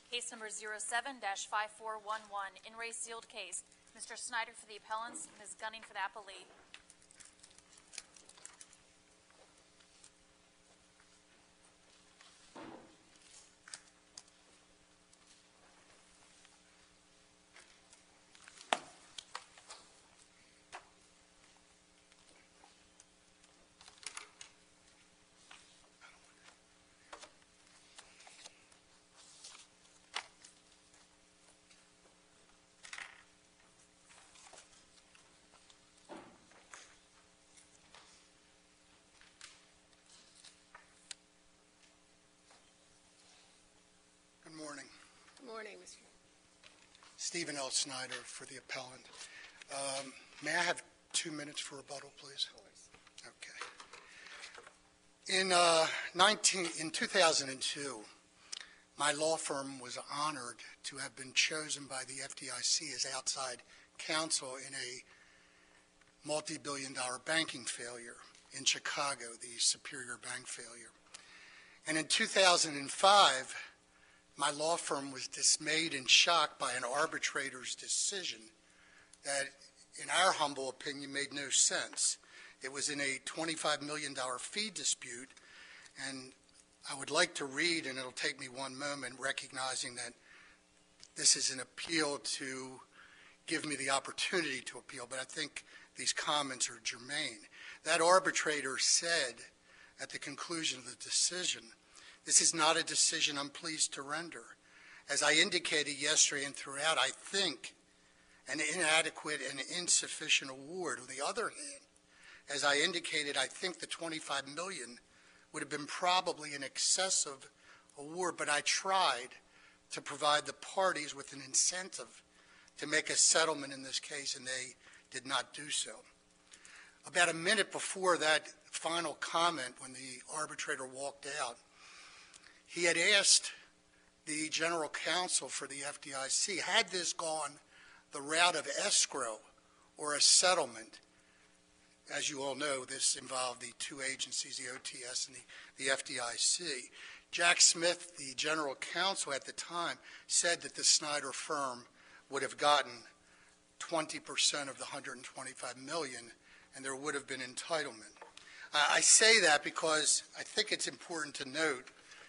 Case number 07-5411, in re sealed case. Mr. Snyder for the appellants, Ms. Gunning for the appellee. Good morning. Good morning, Mr. Stephen L. Snyder for the appellant. May I have 2 minutes for rebuttal, please? Of course. Okay. In 2002, my law firm was honored to have been chosen by the FDIC as outside counsel in a multi-billion-dollar banking failure in Chicago, the Superior Bank failure. And in 2005, my law firm was dismayed and shocked by an arbitrator's decision that, in our humble opinion, made no sense. It was in a $25 million fee dispute, and I would like to read, and it'll take me one moment, recognizing that this is an appeal to give me the opportunity to appeal, but I think these comments are germane. That arbitrator said at the conclusion of the decision, "This is not a decision I'm pleased to render. As I indicated yesterday and throughout, I think an inadequate and insufficient award. On the other hand, as I indicated, I think the $25 million would have been probably an excessive award, but I tried to provide the parties with an incentive to make a settlement in this case, and they did not do so." About a minute before that final comment, when the arbitrator walked out, he had asked the general counsel for the FDIC, had this gone the route of escrow or a settlement. As you all know, this involved the two agencies, the OTS and the FDIC. Jack Smith, the general counsel at the time, said that the Snyder firm would have gotten 20% of the $125 million, and there would have been entitlement. I say that because I think it's important to note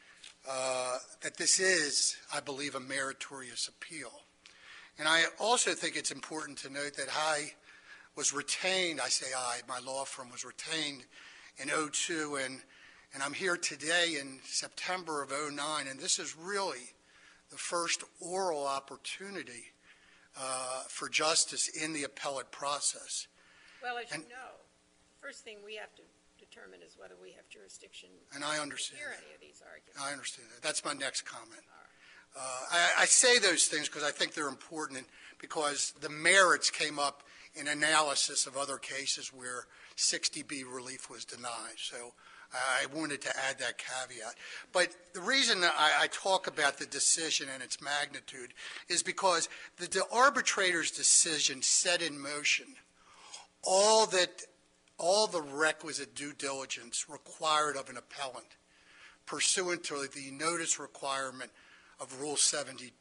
that this is, I believe, a meritorious appeal. And I also think it's important to note that I was retained, I say I, my law firm was retained in 2002, and I'm here today in September of 2009, and this is really the first oral opportunity for justice in the appellate process. Well, as you know, the first thing we have to determine is whether we have jurisdiction and I understand to hear that. any of these arguments. I understand that. That's my next comment. All right. I say those things because I think they're important, and because the merits came up in analysis of other cases where 60B relief was denied. So I wanted to add that caveat. But the reason that I talk about the decision and its magnitude is because the arbitrator's decision set in motion all the requisite due diligence required of an appellant pursuant to the notice requirement of Rule 77D,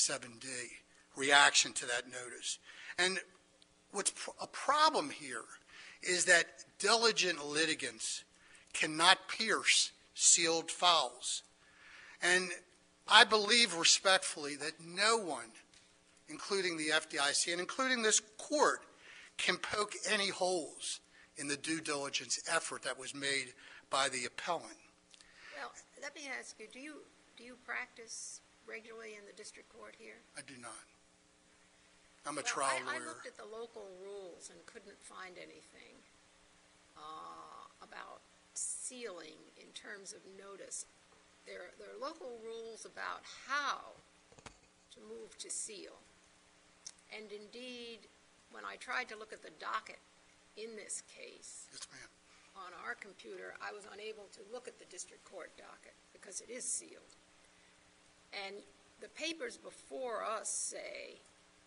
reaction to that notice. And what's a problem here is that diligent litigants cannot pierce sealed files. And I believe respectfully that no one, including the FDIC and including this court, can poke any holes in the due diligence effort that was made by the appellant. Well, let me ask you, do you practice regularly in the district court here? I do not. I'm a trial lawyer. I looked at the local rules and couldn't find anything about sealing in terms of notice. There are local rules about how to move to seal. And indeed, when I tried to look at the docket in this case, Yes, ma'am. on our computer, I was unable to look at the district court docket because it is sealed. And the papers before us say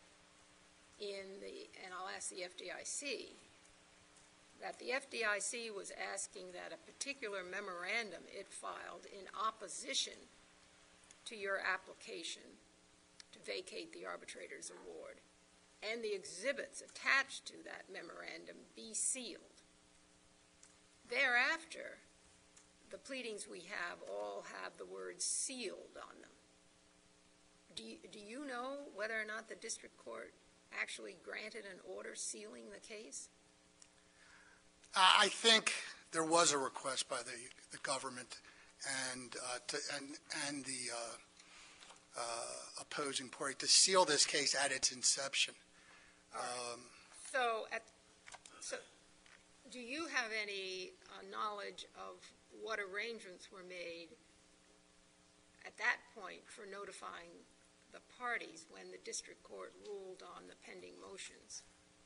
and I'll ask the FDIC, that the FDIC was asking that a particular memorandum it filed in opposition to your application to vacate the arbitrator's award and the exhibits attached to that memorandum be sealed. Thereafter, the pleadings we have all have the word sealed on them. Do you know whether or not the district court actually granted an order sealing the case? I think there was a request by the government and the opposing party to seal this case at its inception. So do you have any knowledge of what arrangements were made at that point for notifying the parties when the district court ruled on the pending motions?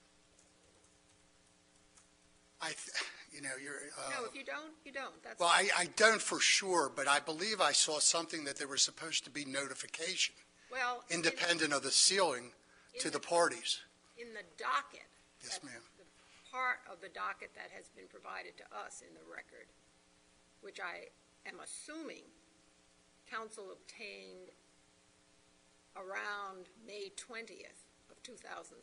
No, if you don't, you don't. That's well, I don't for sure, but I believe I saw something that there was supposed to be notification, independent of the sealing, to the parties. In the docket. Yes, ma'am. The part of the docket that has been provided to us in the record, which I am assuming counsel obtained around May 20th of 2007,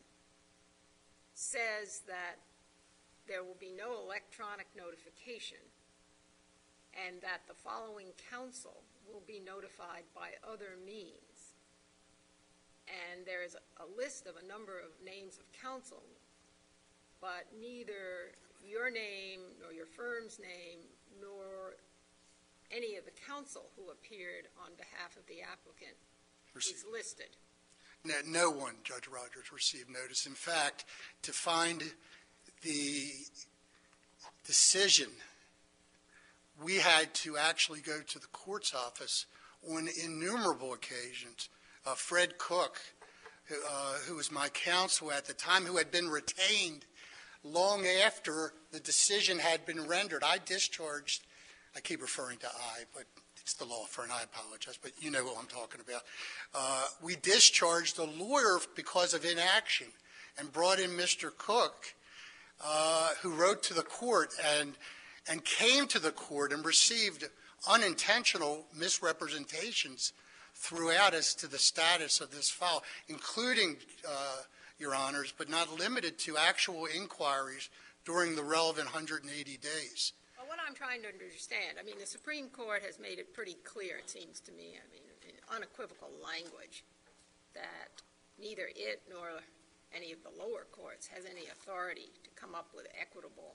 says that there will be no electronic notification and that the following counsel will be notified by other means. And there is a list of a number of names of counsel, but neither your name nor your firm's name nor any of the counsel who appeared on behalf of the applicant is listed. No one, Judge Rogers, received notice. In fact, to find the decision, we had to actually go to the court's office on innumerable occasions. Fred Cook, who was my counsel at the time, who had been retained long after the decision had been rendered. I keep referring to I, but it's the law firm, I apologize, but you know who I'm talking about. We discharged a lawyer because of inaction and brought in Mr. Cook, who wrote to the court and came to the court and received unintentional misrepresentations throughout as to the status of this file, including, Your Honors, but not limited to actual inquiries during the relevant 180 days. Well, what I'm trying to understand, I mean, the Supreme Court has made it pretty clear, it seems to me, I mean, in unequivocal language, that neither it nor any of the lower courts has any authority to come up with equitable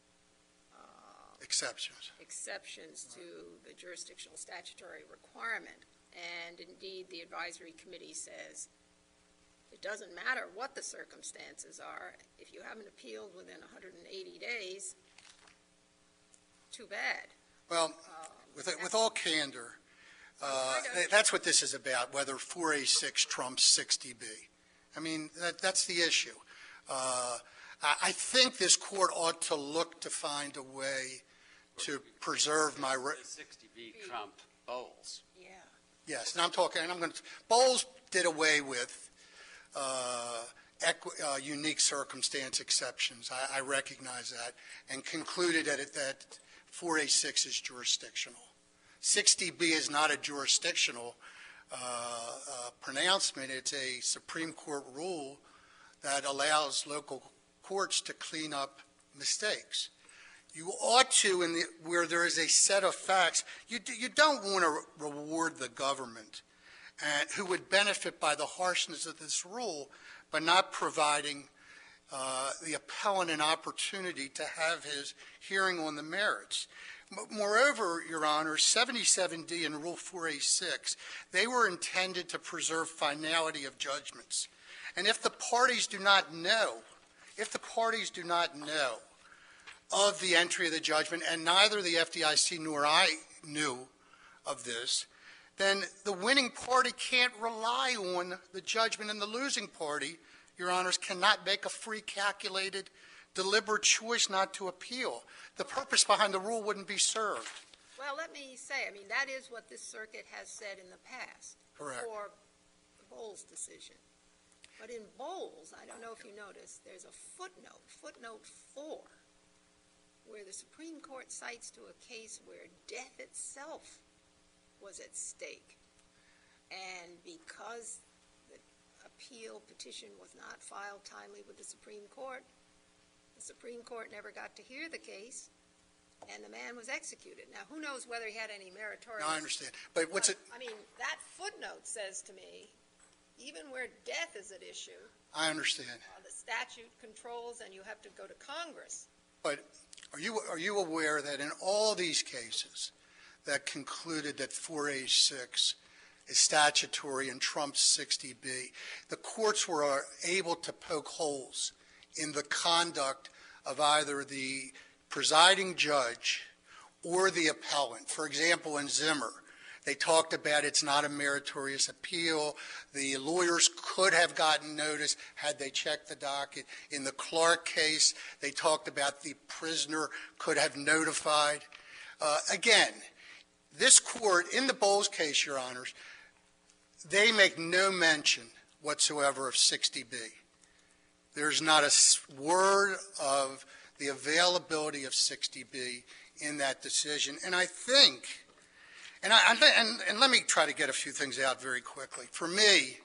exceptions to the jurisdictional statutory requirement. And indeed, the advisory committee says it doesn't matter what the circumstances are. If you haven't appealed within 180 days, too bad. Well, with all candor, that's what this is about, whether 4A6 trumps 60B. I mean, that's the issue. I think this court ought to look to find a way to preserve my... 60B trump Bowles. Yeah. Yes, and I'm talking, Bowles did away with unique circumstance exceptions. I recognize that, and concluded that 4A6 is jurisdictional. 60B is not a jurisdictional pronouncement. It's a Supreme Court rule that allows local courts to clean up mistakes. You ought to, where there is a set of facts, you don't want to reward the government who would benefit by the harshness of this rule by not providing the appellant an opportunity to have his hearing on the merits. Moreover, Your Honor, 77D and Rule 4A6, they were intended to preserve finality of judgments. And if the parties do not know, of the entry of the judgment, and neither the FDIC nor I knew of this, then the winning party can't rely on the judgment, and the losing party, Your Honors, cannot make a free, calculated, deliberate choice not to appeal. The purpose behind the rule wouldn't be served. Well, let me say, I mean, that is what this circuit has said in the past. Correct. For the Bowles decision. But in Bowles, I don't know if you noticed, there's a footnote 4, where the Supreme Court cites to a case where death itself was at stake. and because the appeal petition was not filed timely with the Supreme Court never got to hear the case, and the man was executed. Now, who knows whether he had any meritorious... No, I understand. But what's it... I mean, that footnote says to me, even where death is at issue... I understand. The statute controls, and you have to go to Congress. But are you aware that in all these cases that concluded that 4A6 is statutory and trumps 60B, the courts were able to poke holes in the conduct of either the presiding judge or the appellant? For example, in Zimmer, they talked about it's not a meritorious appeal. The lawyers could have gotten notice had they checked the docket. In the Clark case, they talked about the prisoner could have notified. Again, this court, in the Bowles case, Your Honors, they make no mention whatsoever of 60B. There's not a word of the availability of 60B in that decision. And I think, and let me try to get a few things out very quickly. For me,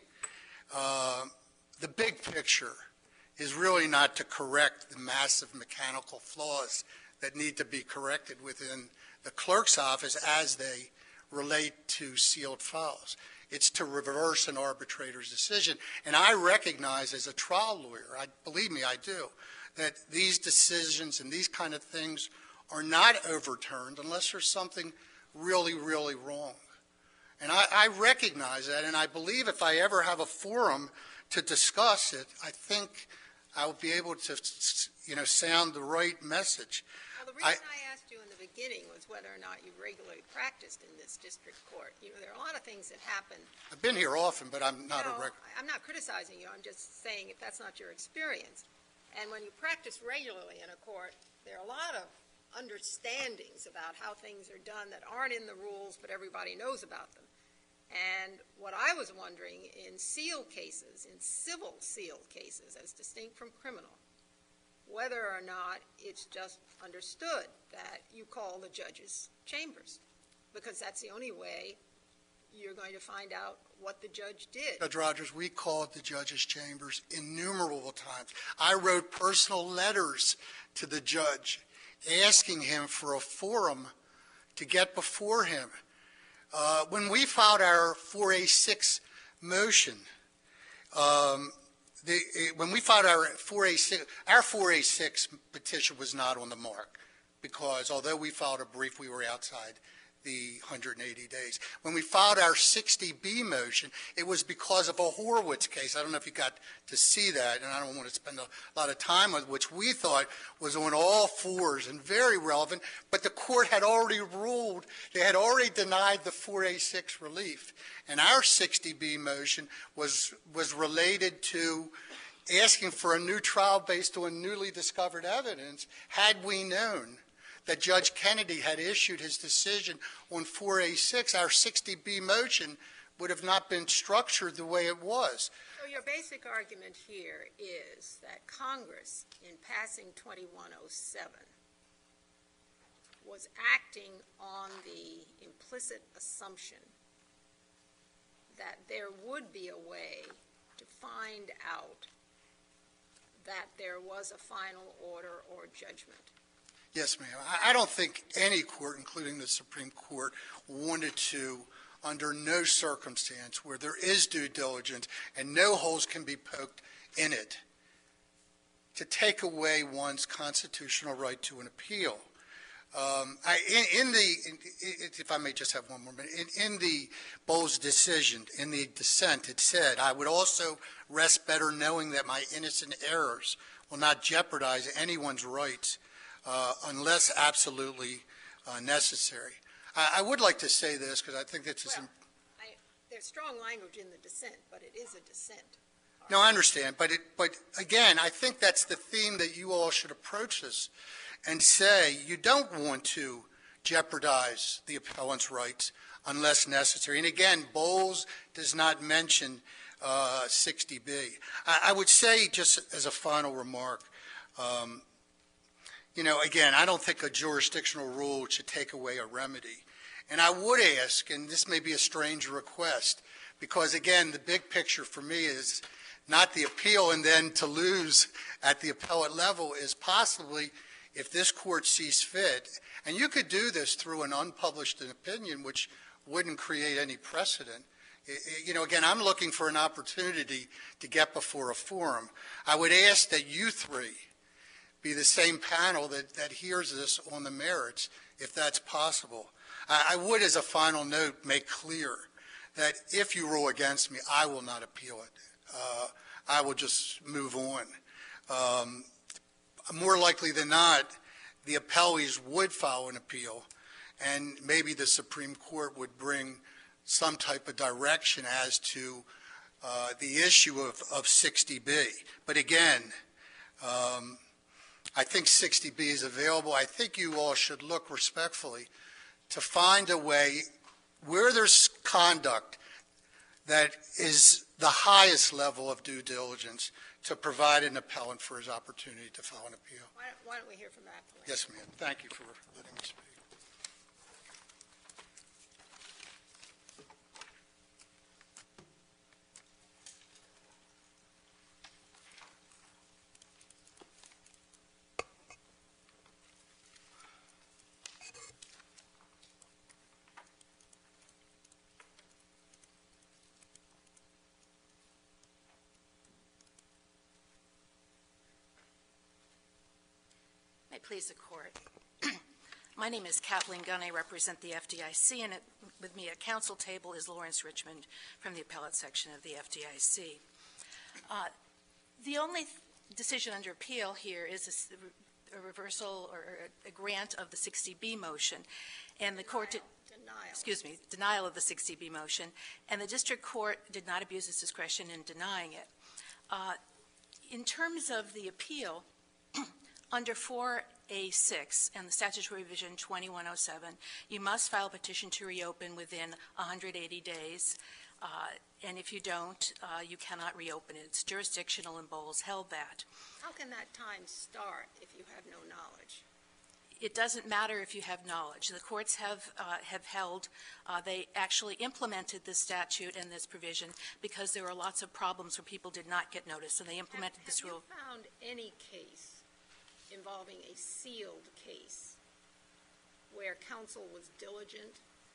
the big picture is really not to correct the massive mechanical flaws that need to be corrected within the clerk's office as they relate to sealed files. It's to reverse an arbitrator's decision. And I recognize as a trial lawyer, believe me, I do, that these decisions and these kind of things are not overturned unless there's something really, really wrong. And I recognize that, and I believe if I ever have a forum to discuss it, I think I will be able to, sound the right message. Well, the reason I asked you in the beginning was whether or not you regularly practiced in this district court. There are a lot of things that happen. I've been here often, but I'm not I'm not criticizing you. I'm just saying if that's not your experience. And when you practice regularly in a court, there are a lot of understandings about how things are done that aren't in the rules, but everybody knows about them. And what I was wondering in seal cases, in civil seal cases, as distinct from criminal, whether or not it's just understood that you call the judge's chambers, because that's the only way you're going to find out what the judge did. Judge Rogers, we called the judge's chambers innumerable times. I wrote personal letters to the judge asking him for a forum to get before him. When we filed our 4A6 motion, when we filed our 4A6 petition was not on the mark because although we filed a brief, we were outside the 180 days. When we filed our 60B motion, it was because of a Horowitz case. I don't know if you got to see that, and I don't want to spend a lot of time on which we thought was on all fours and very relevant, but the court had already ruled, they had already denied the 4A6 relief. And our 60B motion was related to asking for a new trial based on newly discovered evidence had we known that Judge Kennedy had issued his decision on 4A6, our 60B motion would have not been structured the way it was. So your basic argument here is that Congress, in passing 2107, was acting on the implicit assumption that there would be a way to find out that there was a final order or judgment. Yes, ma'am. I don't think any court, including the Supreme Court, wanted to, under no circumstance where there is due diligence and no holes can be poked in it, to take away one's constitutional right to an appeal. If I may just have one more minute, in the Bowles decision, in the dissent, it said, I would also rest better knowing that my innocent errors will not jeopardize anyone's rights unless absolutely necessary. I would like to say this because I think it's there's strong language in the dissent, but it is a dissent. No, I understand, but again, I think that's the theme that you all should approach this and say you don't want to jeopardize the appellant's rights unless necessary. And again, Bowles does not mention 60B. I would say, just as a final remark, again, I don't think a jurisdictional rule should take away a remedy. And I would ask, and this may be a strange request, because again, the big picture for me is not the appeal and then to lose at the appellate level, is possibly, if this court sees fit, and you could do this through an unpublished opinion, which wouldn't create any precedent. You know, again, I'm looking for an opportunity to get before a forum. I would ask that you three be the same panel that hears this on the merits, if that's possible. I would, as a final note, make clear that if you rule against me, I will not appeal it. I will just move on. More likely than not, the appellees would file an appeal, and maybe the Supreme Court would bring some type of direction as to the issue of 60B. But again, I think 60B is available. I think you all should look respectfully to find a way where there's conduct that is the highest level of due diligence to provide an appellant for his opportunity to file an appeal. Why don't we hear from that point? Yes, ma'am. Thank you for letting me speak. May it please the Court. My name is Kathleen Gunn. I represent the FDIC, and with me at council table is Lawrence Richmond from the appellate section of the FDIC. The only decision under appeal here is a reversal or a grant of the 60B motion, and the court denial of the 60B motion, and the district court did not abuse its discretion in denying it. In terms of the appeal, under 4A6 and the statutory revision 2107, you must file a petition to reopen within 180 days, and if you don't, you cannot reopen it. It's jurisdictional, and Bowles held that. How can that time start if you have no knowledge? It doesn't matter if you have knowledge. The courts have held, they actually implemented this statute and this provision because there were lots of problems where people did not get notice, and they implemented this rule. Have you found any case involving a sealed case where counsel was diligent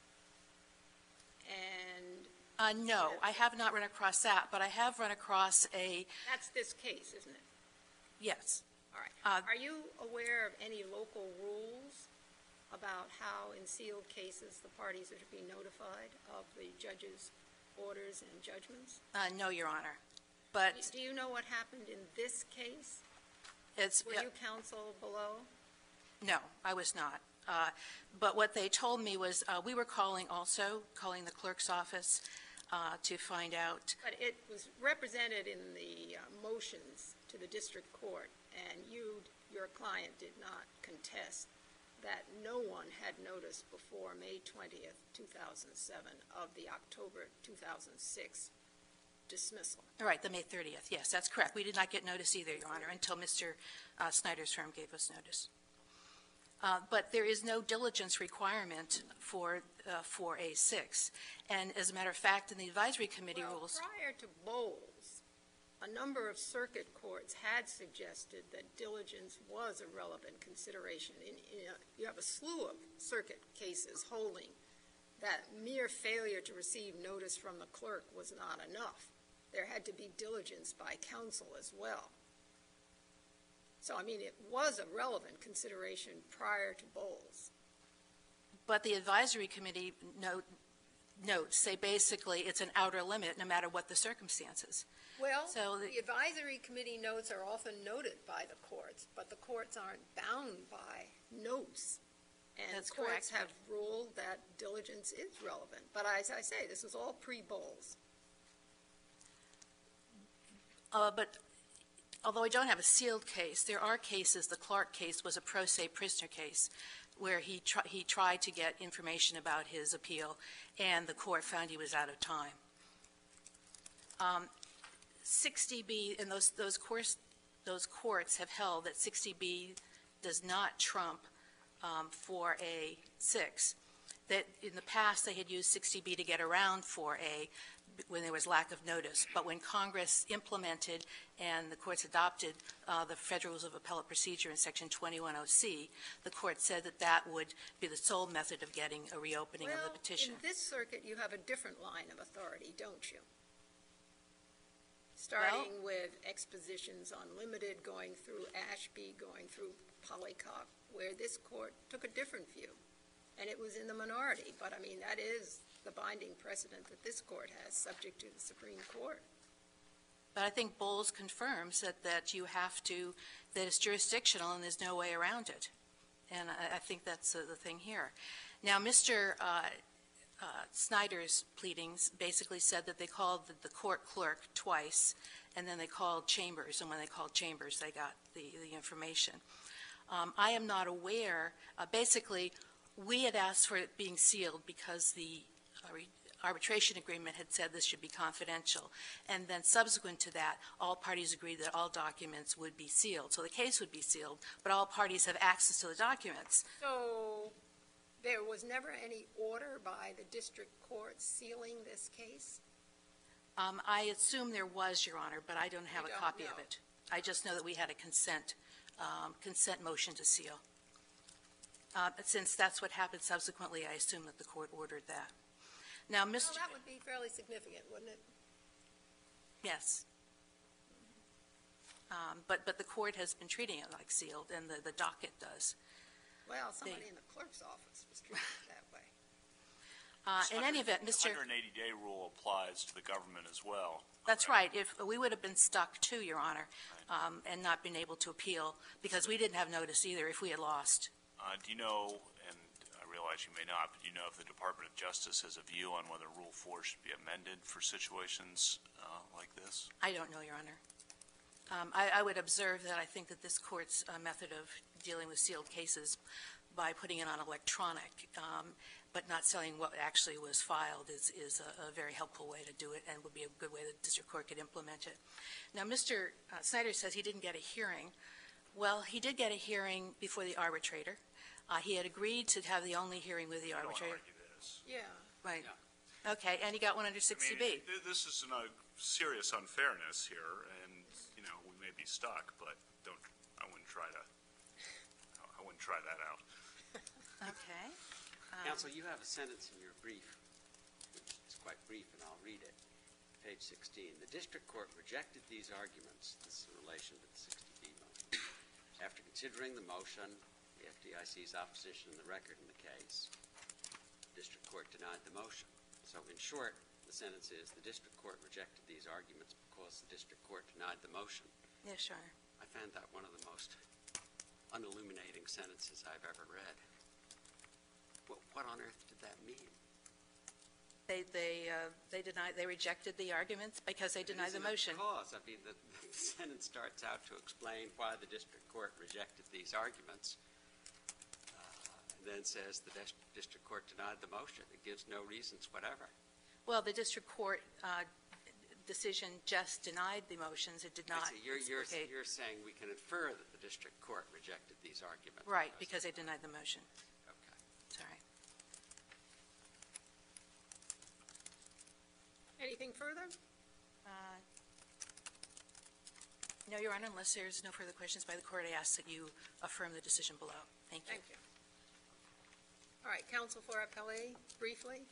and... No, I have not run across that, but I have run across a... That's this case, isn't it? Yes. All right. Are you aware of any local rules about how in sealed cases the parties are to be notified of the judge's orders and judgments? No, Your Honor. But do you know what happened in this case? Were you counsel below? No, I was not. But what they told me was we were calling the clerk's office to find out. But it was represented in the motions to the district court, and your client did not contest that no one had noticed before May 20th, 2007 of the October 2006 dismissal. All right, the May 30th. Yes, that's correct. We did not get notice either, Your Honor, until Mr. Snyder's firm gave us notice. But there is no diligence requirement for 4A6. And as a matter of fact, in the advisory committee rules... Prior to Bowles, a number of circuit courts had suggested that diligence was a relevant consideration. You have a slew of circuit cases holding that mere failure to receive notice from the clerk was not enough. There had to be diligence by counsel as well. So, I mean, it was a relevant consideration prior to Bowles. But the advisory committee notes say basically it's an outer limit no matter what the circumstances. Well, so the advisory committee notes are often noted by the courts, but the courts aren't bound by notes. And That's courts correct. have ruled that diligence is relevant. But as I say, this was all pre-Bowles. But although I don't have a sealed case, there are cases. The Clark case was a pro se prisoner case where he tried to get information about his appeal, and the court found he was out of time. 60B, and those courts have held that 60B does not trump 4A6. that in the past they had used 60B to get around 4A when there was lack of notice. But when Congress implemented and the courts adopted the Federal Rules of Appellate Procedure in Section 210C, the court said that that would be the sole method of getting a reopening of the petition. Well, in this circuit, you have a different line of authority, don't you? Starting with expositions unlimited, going through Ashby, going through Polycock, where this court took a different view. And it was in the minority, but I mean, that is the binding precedent that this court has, subject to the Supreme Court. But I think Bowles confirms that you have to, that it's jurisdictional and there's no way around it. And I think that's the thing here. Now, Mr. Snyder's pleadings basically said that they called the court clerk twice, and then they called Chambers, and when they called Chambers, they got the information. I am not aware, basically, we had asked for it being sealed because the arbitration agreement had said this should be confidential. And then subsequent to that, all parties agreed that all documents would be sealed. So the case would be sealed, but all parties have access to the documents. So there was never any order by the district court sealing this case? I assume there was, Your Honor, but I don't have You a don't copy know. of it. I just know that we had a consent motion to seal. But since that's what happened subsequently, I assume that the court ordered that. Now, Well, Mr. that would be fairly significant, wouldn't it? Yes. But the court has been treating it like sealed, and the docket does. Well, somebody in the clerk's office was treating it that way. In any event, Mr. The 180-day rule applies to the government as well. That's right. If we would have been stuck too, Your Honor, and not been able to appeal, because we didn't have notice either if we had lost. Do you know, and I realize you may not, but do you know if the Department of Justice has a view on whether Rule 4 should be amended for situations like this? I don't know, Your Honor. I would observe that I think that this court's method of dealing with sealed cases by putting it on electronic, but not saying what actually was filed is a very helpful way to do it and would be a good way the district court could implement it. Now, Mr. Snyder says he didn't get a hearing. Well, he did get a hearing before the arbitrator. He had agreed to have the only hearing with the I don't want to arbitrator. argue this. Yeah. Right. Yeah. Okay, and he got one under 60B. I mean, this is a serious unfairness here, and, you know, we may be stuck, but I wouldn't try that out. Okay. Counsel, you have a sentence in your brief. It's quite brief, and I'll read it. Page 16. The district court rejected these arguments, this is in relation to the 60B motion. After considering the motion, the FDIC's opposition and the record in the case, the district court denied the motion. So in short, the sentence is the district court rejected these arguments because the district court denied the motion. Yes, Your Honor. I found that one of the most unilluminating sentences I've ever read. What on earth did that mean? They rejected the arguments because they denied the motion. Because, I mean, the sentence starts out to explain why the district court rejected these arguments, and then says the district court denied the motion. It gives no reasons whatever. Well, the district court decision just denied the motions. It did not. I see. You're explicate. saying we can infer that the district court rejected these arguments. Right, because they denied the motion. Okay. Sorry. Anything further? No, Your Honor, unless there's no further questions by the court, I ask that you affirm the decision below. Thank you. Thank you. All right, counsel for appellee, briefly.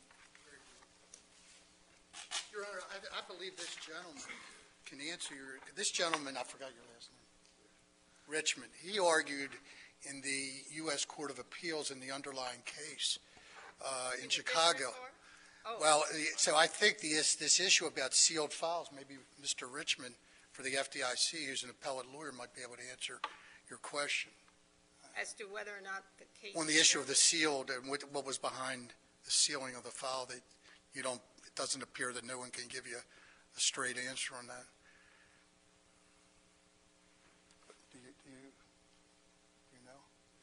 Your Honor, I believe this gentleman can answer this gentleman, I forgot your last name, Richmond, he argued in the U.S. Court of Appeals in the underlying case in Chicago. Oh. Well, so I think this issue about sealed files, maybe Mr. Richmond for the FDIC, who's an appellate lawyer, might be able to answer your question. As to whether or not the case... On the issue of the sealed and what was behind the sealing of the file, that it doesn't appear that no one can give you a straight answer on that. Do you know?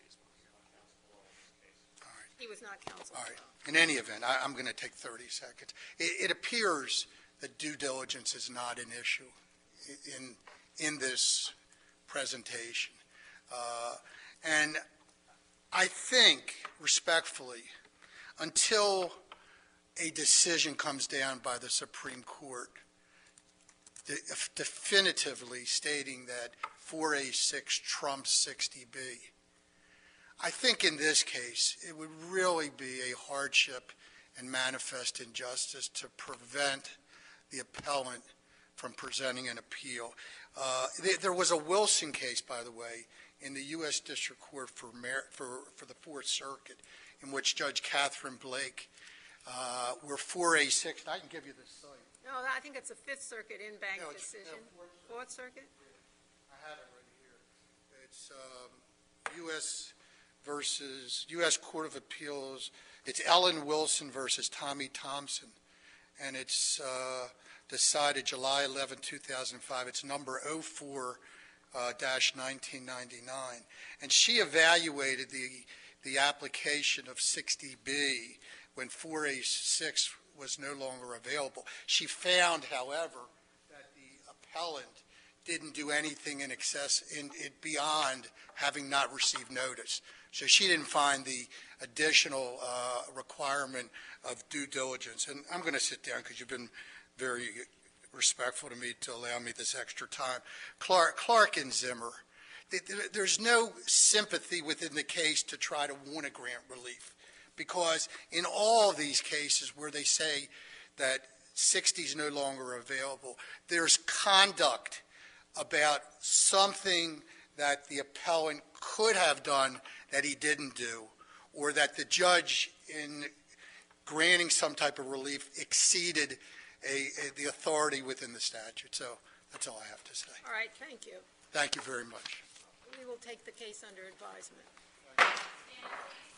All right. He was not counsel. All right. In any event, I'm going to take 30 seconds. It appears that due diligence is not an issue in this presentation. And I think, respectfully, until a decision comes down by the Supreme Court definitively stating that 4A6 trumps 60B. I think in this case, it would really be a hardship and manifest injustice to prevent the appellant from presenting an appeal. There was a Wilson case, by the way, in the U.S. District Court for the Fourth Circuit, in which Judge Catherine Blake, where 4A6, I can give you the site. No, I think it's a Fifth Circuit in-bank decision. Fourth Circuit? I have it right here. It's U.S. Court of Appeals. It's Ellen Wilson versus Tommy Thompson, and it's decided July 11, 2005. It's number 04-1999. And she evaluated the application of 60B when 4A6 was no longer available. She found, however, that the appellant didn't do anything in excess, beyond having not received notice. So she didn't find the additional requirement of due diligence. And I'm going to sit down because you've been very respectful to me to allow me this extra time. Clark and Zimmer, there's no sympathy within the case to try to want to grant relief, because in all these cases where they say that 60 is no longer available, there's conduct about something that the appellant could have done that he didn't do, or that the judge, in granting some type of relief, exceeded the authority within the statute. So that's all I have to say. All right, thank you. Thank you very much. We will take the case under advisement. Thank you.